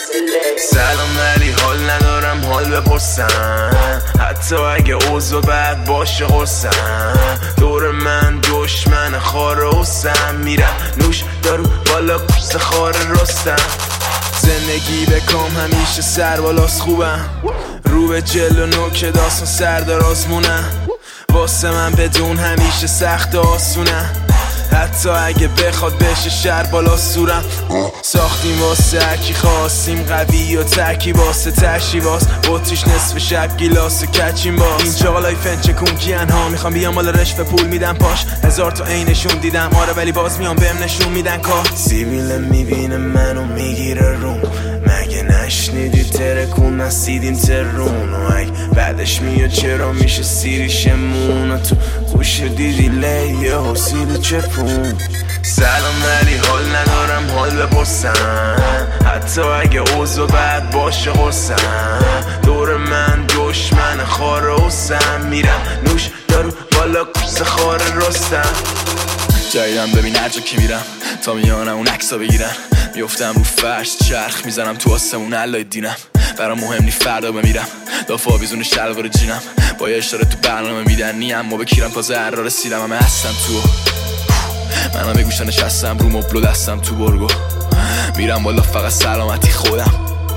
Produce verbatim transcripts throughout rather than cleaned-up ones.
سلام ولی حال ندارم حال بپرسم، حتی اگه اوضاع بد باشه قرصم. دور من دشمن خار حسم، میرم نوش دارو بالا کوس خار رستم. زندگی بکام همیشه سر بالاست خوبم، رو به جلو نوک داستان سردار آزمونم. واسه من بدون همیشه سخت آسونم، حتی اگه بخواد بشه شر بالا سورم. ساختیم واسه هرکی خواستیم، قوی و ترکی واسه ترشی باز بطریش نصف شب گیلاس و کچیم باز. اینجا بالای فنچه کونکین ها میخوام بیام بالا رشوه پول میدم پاش، هزار تا عینشون دیدم آره ولی باز میام بهم نشون میدن کار. سیبیل میبینه منو میگیره روم، مگه نشنیدی ترکون نسیدیم ترون. و اگه بعدش میاد چرا میشه سیریشمون، تو گوش دیدی لیه حسیل چپون. سلام ولی حال ندارم حال بپرسم، حتی اگه اوضاع بد باشه قرصم. دور من دشمن خار حسم، میرم نوش دارو بالا کوس خار رستم. جایدم ببین هر جا که میرم تا میانم اون عکسا بگیرن، میفتم رو فرش چرخ میزنم تو آسمون علای دینم. برام مهم نی فردا بمیرم، دافا بیزون شلوار جینم. با یه اشاره تو برنامه میدن نیم اما بکیرم تازه هر را رسیدم. همه هستم تو منم به گوشه نشستم رو مبلو دستم تو برگو، میرم بالا فقط سلامتی خودم.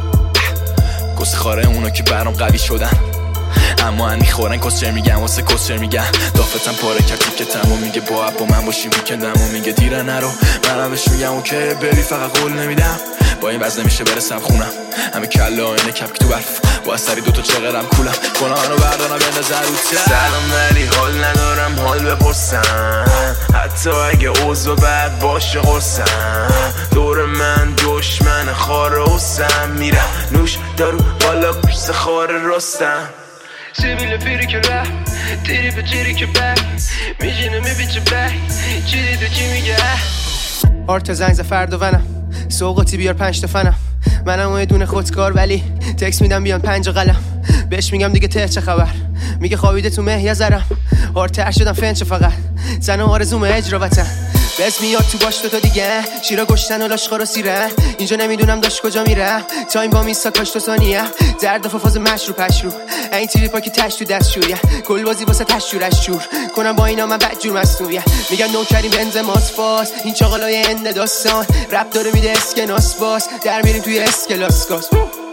کس خاره اونا که برام قوی شدن، اما هنی خورن کسچر میگن واسه کسچر میگن. دافتم پاره کرد تیکتم و میگه با با من باشی ویکندم و میگه دیره نرو. منم بهش میگم اوکی بری فقط قول نمیدم. با این وزن نمیشه برسم خونم، همه کله آینه کپک تو برف با سری دوتا چقرم کولم. گناهانو بردارم به نظر رو. سلام ولی حال ندارم حال بپرسم، حتی اگه اوضاع بد باشه قرصم. دور من دشمن خار حسم، میرم نوش دارو بالا کوس خار رستم. سیبیل پیری که رفت تیری به تیری که بک میجینه میبیچه بک چی دیده چی میگه. آرت زنگ فرد و ونم سوقاتی بیار پنج تا فنم. منم اون دونه خودکار ولی تکس میدم بیان پنج قلم. بهش میگم دیگه ته چه خبر، میگه خوابیده تو مه یه ذرم. آرتر شدم فنچ فقط زن و آرزوم اجرا وطن. بس میاد تو باش تو تا دیگه شیرا گشتن و لاشخار و سیره. اینجا نمیدونم داشت کجا میره، تایم با میسا کاش تو ثانیه. درد و فاز مشروع پشرو این تریپا که تش تو دستشوریه. کل بازی واسه تشورش شور کنم با اینا من بدجور مصنوعیه. میگن نوکریم بنز ماسفاس این چاقالای اند داستان. رپ داره میده اسکناس باس در میریم توی اسکلاس گاز.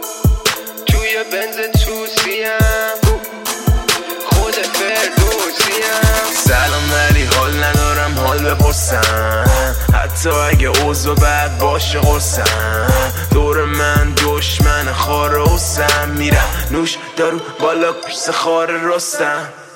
توی بنز توسیم خود فردوسیم. سلام ولی حال ندارم حال بپرسم، حتی اگه اوضاع بد باشه قرصم. دور من دشمن خار حسم، میرم نوش دارو بالا کوس خار رستم.